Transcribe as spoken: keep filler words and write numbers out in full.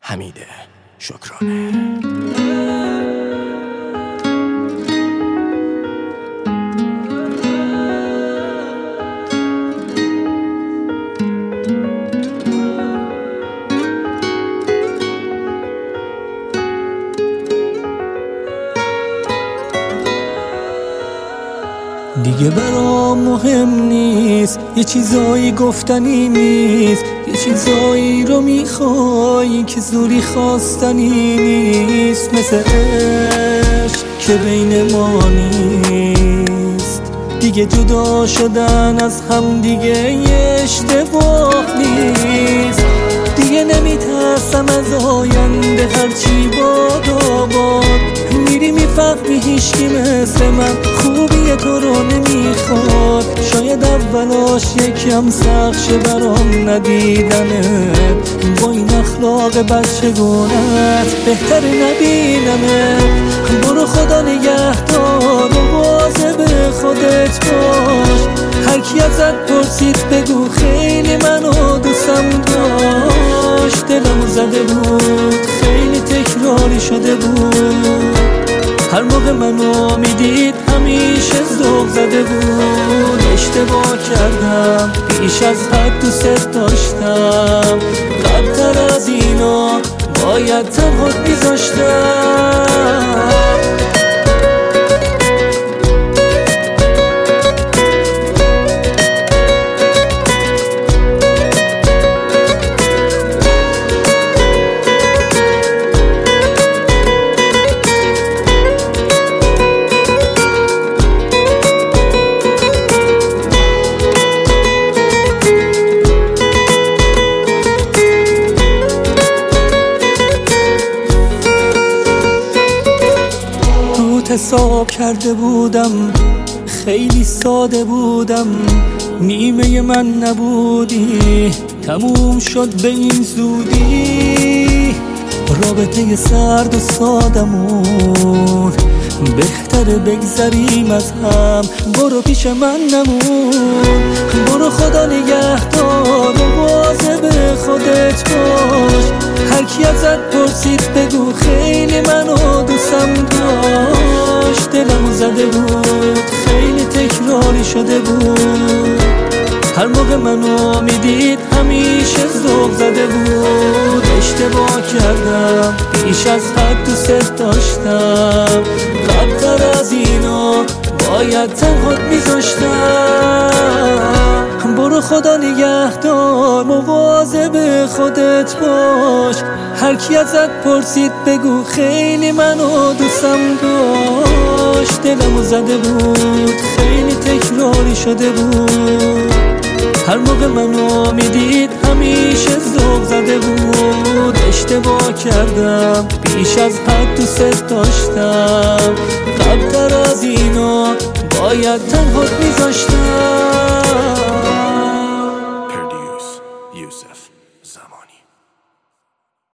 حمید شکرانه. دیگه برام مهم نیست، یه چیزایی گفتنی نیست، یه چیزایی رو میخوای که زوری خواستنی نیست، مثل عشق که بین ما نیست. دیگه جدا شدن از هم دیگه یه اشتباه نیست. دیگه نمیترسم از آینده، هرچی باد و باد میری میفهمی هیچکی مثل من خوبی تو رو نمیخواد. شاید اولاش یکم سخت شه برام ندیدنت، با این اخلاق بچگونت بهتره نبینمت. برو خدا نگهدار، مواظب خودت باش. هر کی ازت پرسید بگو خیلی منو دوستم داشت. دلمو زده بود، خیلی تکراری شده بود. هر موقع منو میدید همیشه ذوق زده بود. اشتباه کردم، بیش از حد دوست داشتم. قبل‌تر از اینا باید تنهات میذاشتم. حساب کرده بودم، خیلی ساده بودم. نیمه من نبودی، تموم شد به این زودی. رابطه سرد و سادمون بهتره بگذریم از هم. برو پیش من نمون، برو خدا نگهدار، مواظب خودت باش. هر کی ازت پرسید بگو خیلی منو دوستم داشت. دلمو زده بود، خیلی تکراری شده بود. هر موقع منو میدید همیشه ذوق زده بود. اشتباه کردم، بیش از حد دوست داشتم. قبل‌تر از اینا باید تنهات میذاشتم. برو خدا نگهدار، مواظب خودت باش. هر کی ازت پرسید بگو خیلی منو دوستم داشت. دلمو زده بود، خیلی تکراری شده بود. هر موقع منو میدید همیشه ذوق زده بود. اشتباه کردم، بیش از حد دوست داشتم. قبل‌تر از اینا باید تنهات میذاشتم.